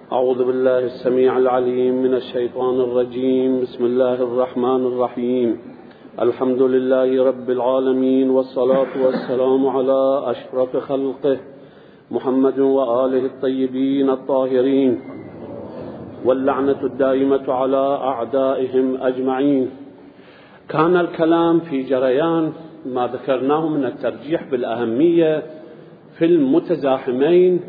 أعوذ بالله السميع العليم من الشيطان الرجيم. بسم الله الرحمن الرحيم. الحمد لله رب العالمين، والصلاة والسلام على أشرف خلقه محمد وآله الطيبين الطاهرين، واللعنة الدائمة على أعدائهم أجمعين. كان الكلام في جريان ما ذكرناه من الترجيح بالأهمية في المتزاحمين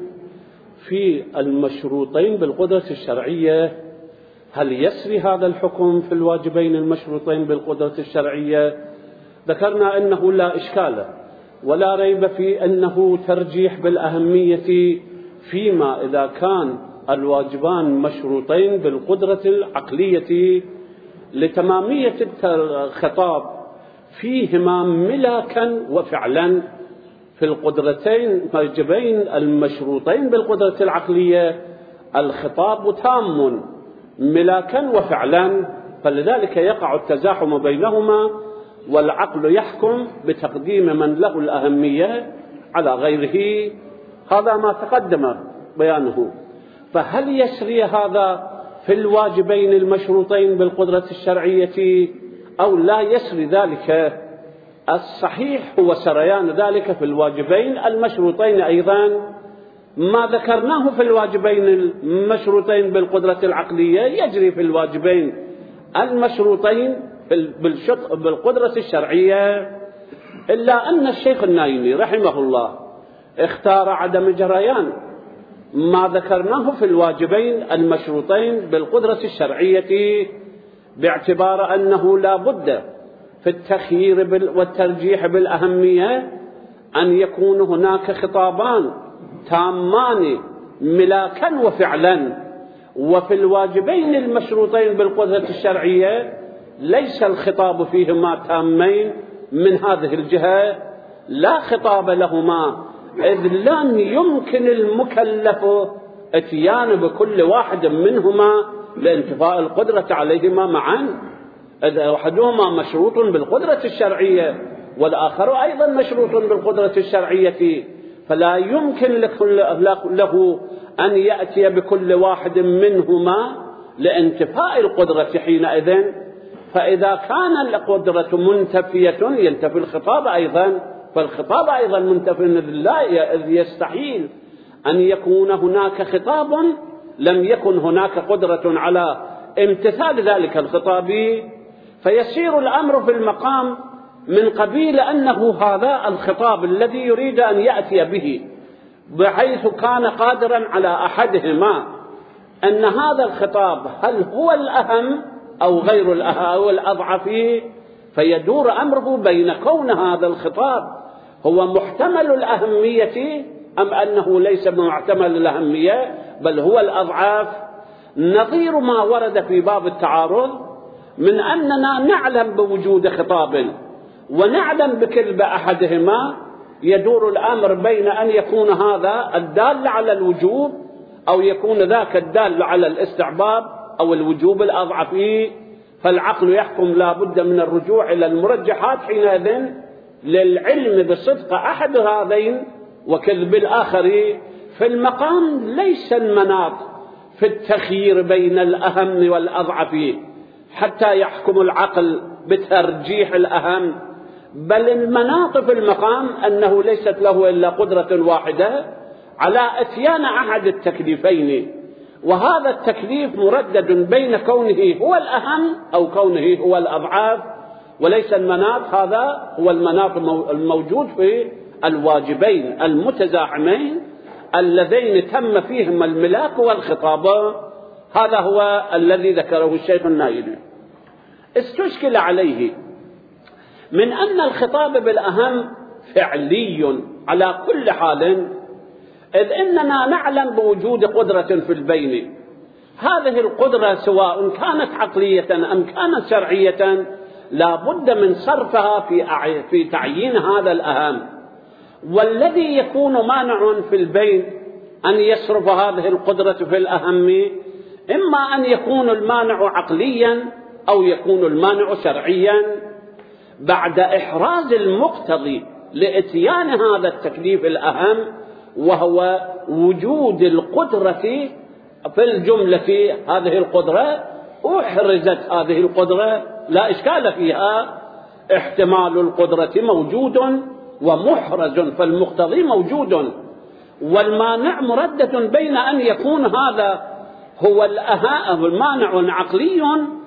في المشروطين بالقدرة الشرعية. هل يسري هذا الحكم في الواجبين المشروطين بالقدرة الشرعية؟ ذكرنا أنه لا إشكال ولا ريب في أنه ترجيح بالأهمية فيما إذا كان الواجبان مشروطين بالقدرة العقلية لتمامية الخطاب فيهما ملاكا وفعلا. في القدرتين الواجبين المشروطين بالقدرة العقلية الخطاب تام ملاكا وفعلا، فلذلك يقع التزاحم بينهما، والعقل يحكم بتقديم من له الأهمية على غيره. هذا ما تقدم بيانه. فهل يسري هذا في الواجبين المشروطين بالقدرة الشرعية أو لا يسري ذلك؟ الصحيح هو سريان ذلك في الواجبين المشروطين أيضا. ما ذكرناه في الواجبين المشروطين بالقدرة العقلية يجري في الواجبين المشروطين بالقدرة الشرعية، إلا أن الشيخ النايمي رحمه الله اختار عدم جريان ما ذكرناه في الواجبين المشروطين بالقدرة الشرعية، باعتبار أنه لا بد في التخيير والترجيح بالأهمية أن يكون هناك خطابان تامان ملاكا وفعلا. وفي الواجبين المشروطين بالقدرة الشرعية ليس الخطاب فيهما تامين من هذه الجهة، لا خطاب لهما، إذ لم يمكن المكلف اتيان بكل واحد منهما لانتفاء القدرة عليهما معا، إذ أحدهما مشروط بالقدرة الشرعية والآخر أيضا مشروط بالقدرة الشرعية، فلا يمكن له أن يأتي بكل واحد منهما لانتفاء القدرة حينئذ. فإذا كان القدرة منتفية ينتفي الخطاب أيضا، فالخطاب أيضا منتفي، إذ يستحيل أن يكون هناك خطاب لم يكن هناك قدرة على امتثال ذلك الخطاب. فيسير الأمر في المقام من قبيل أنه هذا الخطاب الذي يريد أن يأتي به بحيث كان قادرا على أحدهما، أن هذا الخطاب هل هو الأهم أو غير الأهم أو الأضعف، فيدور أمره بين كون هذا الخطاب هو محتمل الأهمية أم أنه ليس محتمل الأهمية بل هو الأضعف. نظير ما ورد في باب التعارض من أننا نعلم بوجود خطاب ونعلم بكلب أحدهما، يدور الأمر بين أن يكون هذا الدال على الوجوب أو يكون ذاك الدال على الاستعباب أو الوجوب الأضعف. فالعقل يحكم لا بد من الرجوع إلى المرجحات حينئذ للعلم بصدق أحد هذين وكذب الآخر. في المقام ليس المناط في التخيير بين الأهم والأضعف حتى يحكم العقل بترجيح الأهم، بل المناط في المقام أنه ليست له إلا قدرة واحدة على إتيان أحد التكليفين، وهذا التكليف مردد بين كونه هو الأهم أو كونه هو الأضعف، وليس المناط هذا هو المناط الموجود في الواجبين المتزاحمين اللذين تم فيهما الملاك والخطاب. هذا هو الذي ذكره الشيخ النايمي. استشكل عليه من أن الخطاب بالأهم فعلي على كل حال، إذ إننا نعلم بوجود قدرة في البين. هذه القدرة سواء كانت عقلية أم كانت شرعية لا بد من صرفها في تعيين هذا الأهم، والذي يكون مانع في البين أن يصرف هذه القدرة في الأهم، إما أن يكون المانع عقليا أو يكون المانع شرعيا. بعد إحراز المقتضي لإتيان هذا التكليف الأهم وهو وجود القدرة في الجملة هذه القدرة أحرزت هذه القدرة لا إشكال فيها، احتمال القدرة موجود ومحرز فالمقتضي موجود، والمانع مردة بين أن يكون هذا هو المانع عقلي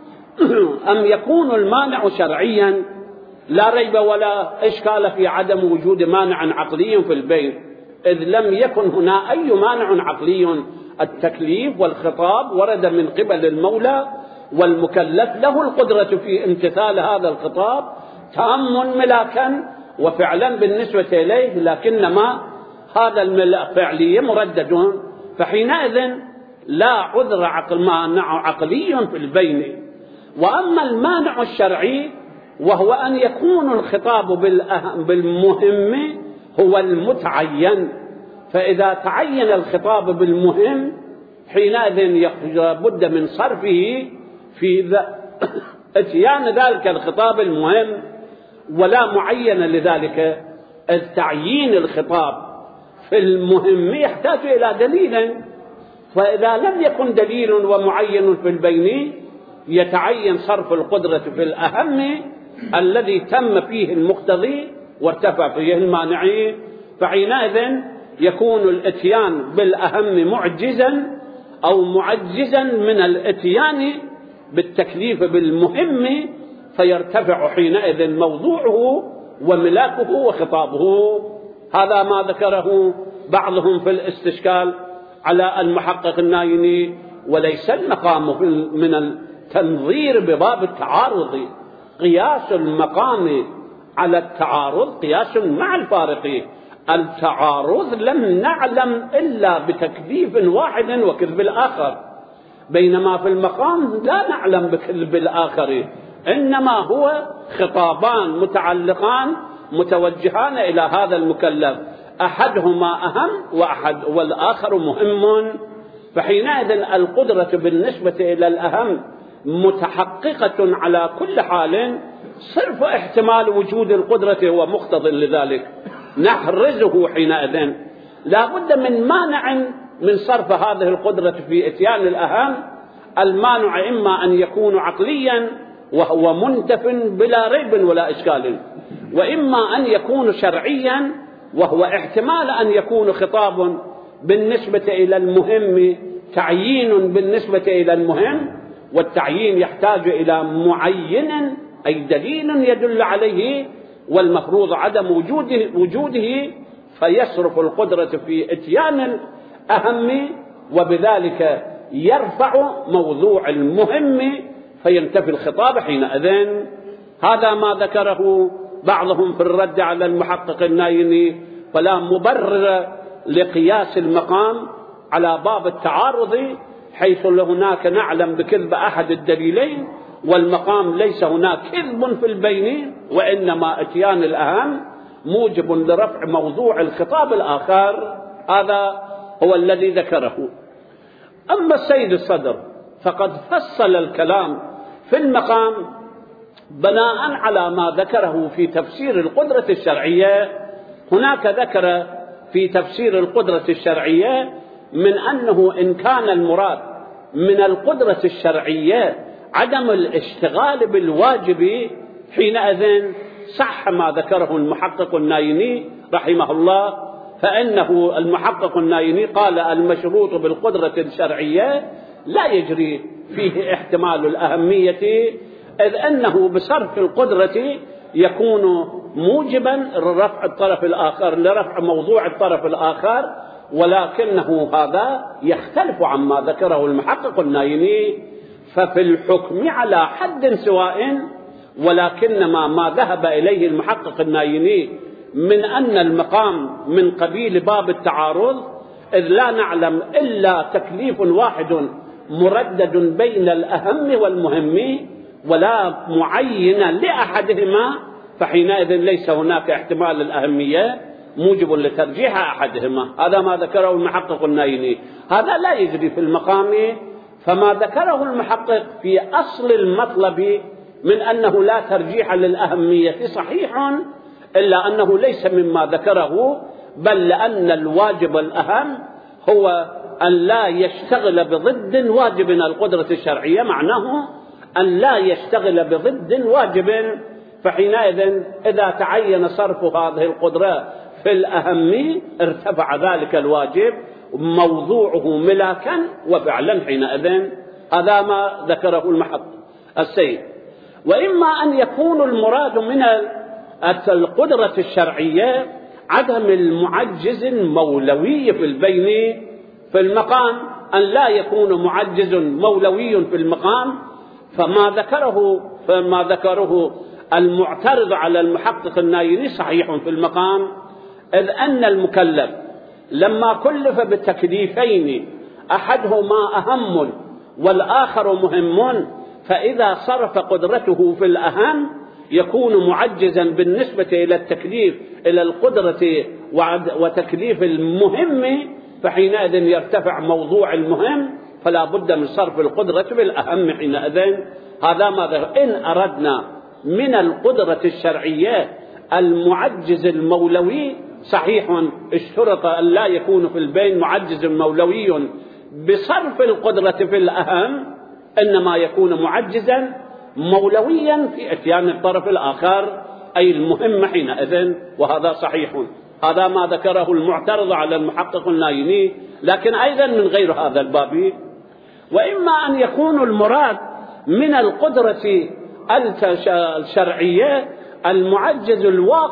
أم يكون المانع شرعيا. لا ريب ولا إشكال في عدم وجود مانع عقلي في البين، إذ لم يكن هنا أي مانع عقلي. التكليف والخطاب ورد من قبل المولى، والمكلف له القدرة في امتثال هذا الخطاب تام ملاكا وفعلا بالنسبة إليه، لكنما هذا الفعلية مردد، فحينئذ لا عذر مانع عقلي في البين. وأما المانع الشرعي وهو أن يكون الخطاب بالمهم هو المتعين، فإذا تعين الخطاب بالمهم حينئذ لابد من صرفه في اتيان ذلك الخطاب المهم، ولا معين لذلك. التعيين الخطاب في المهم يحتاج إلى دليل، فإذا لم يكن دليل ومعين في البين يتعين صرف القدرة في الأهم الذي تم فيه المقتضي وارتفع فيه المانع، فحينئذ يكون الاتيان بالأهم معجزا أو معجزا من الاتيان بالتكليف بالمهم، فيرتفع حينئذ موضوعه وملاكه وخطابه. هذا ما ذكره بعضهم في الاستشكال على المحقق النايني، وليس المقام من التنظير بباب التعارض. قياس المقام على التعارض قياس مع الفارق. التعارض لم نعلم إلا بتكذيب واحد وكذب الآخر، بينما في المقام لا نعلم بكذب الآخر، إنما هو خطابان متعلقان متوجهان إلى هذا المكلف، أحدهما أهم والآخر مهم. فحينئذ القدرة بالنسبة إلى الأهم متحققة على كل حال. صرف احتمال وجود القدرة هو مقتض لذلك، نحرزه حينئذ. لا بد من مانع من صرف هذه القدرة في اتيان الأهم. المانع إما أن يكون عقليا وهو منتف بلا ريب ولا إشكال، وإما أن يكون شرعيا وهو احتمال أن يكون خطاب بالنسبة إلى المهم تعيين بالنسبة إلى المهم، والتعيين يحتاج إلى معين أي دليل يدل عليه، والمفروض عدم وجوده فيصرف القدرة في اتيان الأهم، وبذلك يرفع موضوع المهم فينتفي الخطاب حينئذ. هذا ما ذكره بعضهم في الرد على المحقق النايني، فلا مبرر لقياس المقام على باب التعارض، حيث هناك نعلم بكذب أحد الدليلين والمقام ليس هناك كذب في البين، وإنما اتيان الأهم موجب لرفع موضوع الخطاب الآخر. هذا هو الذي ذكره. أما السيد الصدر فقد فصل الكلام في المقام بناء على ما ذكره في تفسير القدرة الشرعية. هناك ذكر في تفسير القدرة الشرعية من أنه إن كان المراد من القدرة الشرعية عدم الاشتغال بالواجب، حينئذ صح ما ذكره المحقق النايني رحمه الله، فإنه المحقق النايني قال المشروط بالقدرة الشرعية لا يجري فيه احتمال الأهمية، إذ أنه بصرف القدرة يكون موجبا لرفع الطرف الآخر، لرفع موضوع الطرف الآخر، ولكنه هذا يختلف عما ذكره المحقق النايني. ففي الحكم على حد سواء، ولكنما ما ذهب إليه المحقق النايني من أن المقام من قبيل باب التعارض، إذ لا نعلم إلا تكليف واحد مردد بين الأهم والمهم ولا معين لأحدهما، فحينئذ ليس هناك احتمال الأهمية موجب لترجيح أحدهما. هذا ما ذكره المحقق النايني، هذا لا يجري في المقام. فما ذكره المحقق في أصل المطلب من أنه لا ترجيح للأهمية صحيح، إلا أنه ليس مما ذكره، بل لأن الواجب الأهم هو أن لا يشتغل بضد واجب القدرة الشرعية، معناه أن لا يشتغل بضد واجب، فحينئذ إذا تعين صرف هذه القدرة في الأهم ارتفع ذلك الواجب موضوعه ملاكا وفعلا حينئذ. هذا ما ذكره المحق السيد. وإما أن يكون المراد من القدرة الشرعية عدم المعجز المولوي في البين في المقام، أن لا يكون معجز مولوي في المقام. فما ذكره المعترض على المحقق النايني صحيح في المقام، إذ أن المكلف لما كلف بالتكليفين أحدهما أهم والآخر مهم، فإذا صرف قدرته في الأهم يكون معجزا بالنسبة إلى التكليف إلى القدرة وتكليف المهم، فحينئذ يرتفع موضوع المهم، فلا بد من صرف القدرة بالأهم حينئذ. هذا ما إن أردنا من القدرة الشرعية المعجز المولوي صحيح اشترط أن لا يكون في البين معجز مولوي بصرف القدرة في الأهم، إنما يكون معجزا مولويا في اتيان الطرف الآخر أي المهم حينئذ، وهذا صحيح. هذا ما ذكره المعترض على المحقق النايني، لكن أيضا من غير هذا الباب. وإما أن يكون المراد من القدرة الشرعية المعجز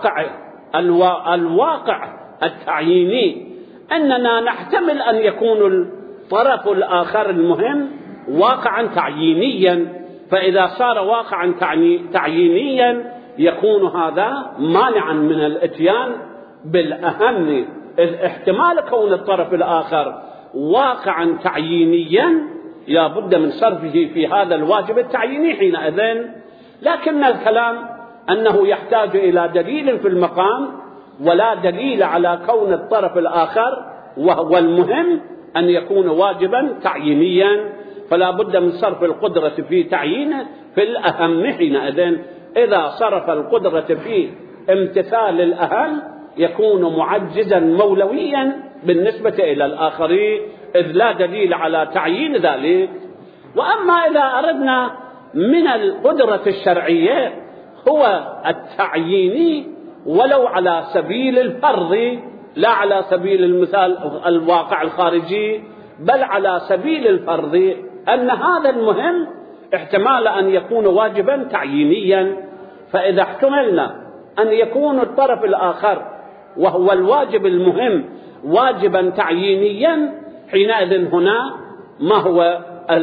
الواقع التعييني، أننا نحتمل أن يكون الطرف الآخر المهم واقعا تعيينيا، فإذا صار واقعا تعيينيا يكون هذا مانعا من الاتيان بالأهم، إذ احتمال كون الطرف الآخر واقعا تعيينيا لا بد من صرفه في هذا الواجب التعييني حينئذ. لكن الكلام أنه يحتاج إلى دليل في المقام، ولا دليل على كون الطرف الآخر وهو المهم أن يكون واجبا تعيينيا، فلا بد من صرف القدرة في تعيينه في الأهم حينئذ. إذا صرف القدرة في امتثال الأهم يكون معجزا مولويا بالنسبة إلى الآخرين، إذ لا دليل على تعيين ذلك. وأما إذا أردنا من القدرة الشرعية هو التعييني ولو على سبيل الفرض، لا على سبيل المثال الواقع الخارجي، بل على سبيل الفرض، أن هذا المهم احتمال أن يكون واجبا تعيينيا. فإذا احتملنا أن يكون الطرف الآخر وهو الواجب المهم واجبا تعيينيا، حينئذ هنا ما هو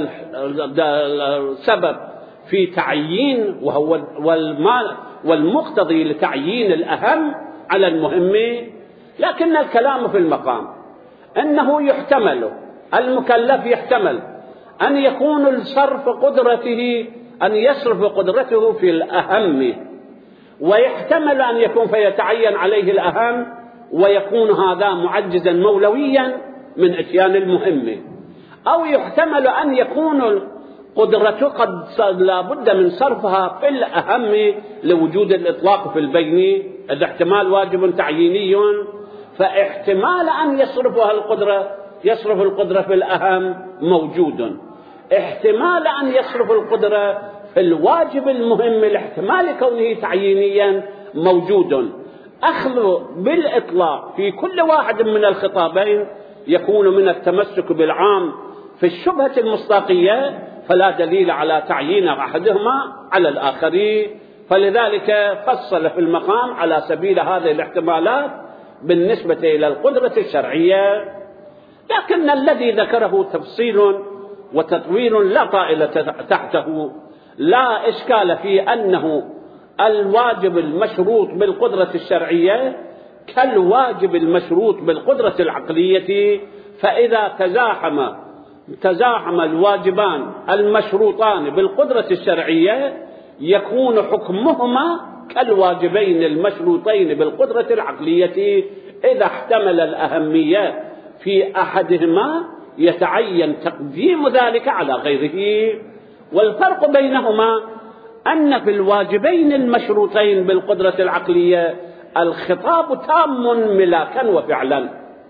السبب في تعيين وهو والمقتضي لتعيين الأهم على المهم. لكن الكلام في المقام أنه يحتمل المكلف يحتمل أن يكون الصرف قدرته أن يصرف قدرته في الأهم، ويحتمل أن يكون فيتعين عليه الأهم ويكون هذا معجزا مولويا من اتيان المهم، أو يحتمل أن يكون قدرته قد لا بد من صرفها في الأهم لوجود الإطلاق في البين، إذا احتمال واجب تعييني، فاحتمال أن يصرف القدرة في الأهم موجود، احتمال أن يصرف القدرة في الواجب المهم لاحتمال كونه تعيينيا موجود. أخذ بالإطلاق في كل واحد من الخطابين يكون من التمسك بالعام في الشبهة المصداقية، فلا دليل على تعيين أحدهما على الآخرين، فلذلك فصل في المقام على سبيل هذه الاحتمالات بالنسبة إلى القدرة الشرعية. لكن الذي ذكره تفصيل وتطويل لا طائل تحته، لا إشكال في أنه الواجب المشروط بالقدرة الشرعية كالواجب المشروط بالقدرة العقلية، فإذا تزاحم الواجبان المشروطان بالقدرة الشرعية يكون حكمهما كالواجبين المشروطين بالقدرة العقلية، إذا احتمل الأهمية في أحدهما يتعين تقديم ذلك على غيره. والفرق بينهما أن في الواجبين المشروطين بالقدرة العقلية الخطاب تام ملاكا وفعلا،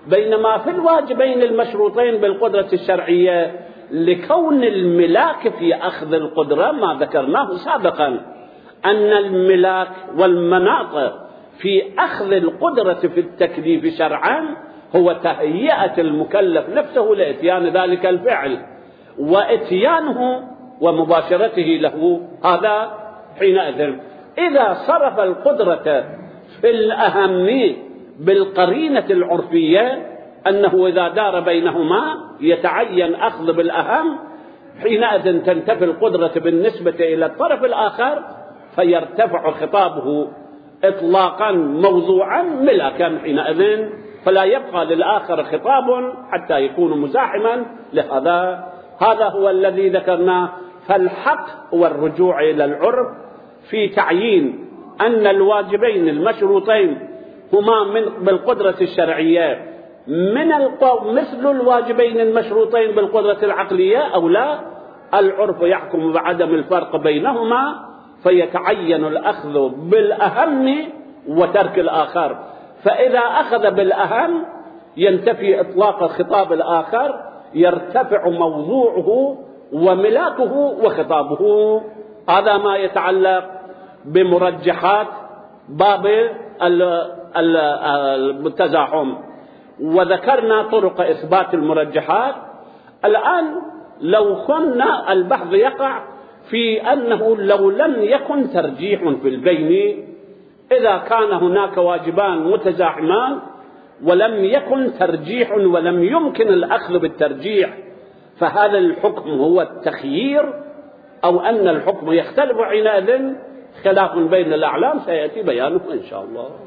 بينما في الواجبين المشروطين بالقدرة الشرعية لكون الملاك في أخذ القدرة ما ذكرناه سابقا أن الملاك والمناط في أخذ القدرة في التكليف شرعا هو تهيئة المكلف نفسه لإتيان ذلك الفعل وإتيانه ومباشرته له. هذا حينئذ إذا صرف القدرة في الأهم بالقرينة العرفية أنه إذا دار بينهما يتعين أخذ بالأهم، حينئذ تنتفي القدرة بالنسبة إلى الطرف الآخر فيرتفع خطابه إطلاقا موضوعا ملاكا حينئذ، فلا يبقى للآخر خطاب حتى يكون مزاحما لهذا. هذا هو الذي ذكرناه. فالحق هو الرجوع إلى العرف في تعيين أن الواجبين المشروطين هما بالقدرة الشرعية مثل الواجبين المشروطين بالقدرة العقلية أو لا. العرف يحكم بعدم الفرق بينهما فيتعين الأخذ بالأهم وترك الآخر. فإذا أخذ بالأهم ينتفي إطلاق الخطاب الآخر، يرتفع موضوعه وملاكه وخطابه. هذا ما يتعلق بمرجحات باب التزاحم. وذكرنا طرق إثبات المرجحات. الآن لو كنا البحث يقع في أنه لو لم يكن ترجيح في البين، إذا كان هناك واجبان متزاحمان ولم يكن ترجيح ولم يمكن الأخذ بالترجيح، فهذا الحكم هو التخيير أو أن الحكم يختلف حينئذ؟ خلاف بين الأعلام سيأتي بيانه إن شاء الله.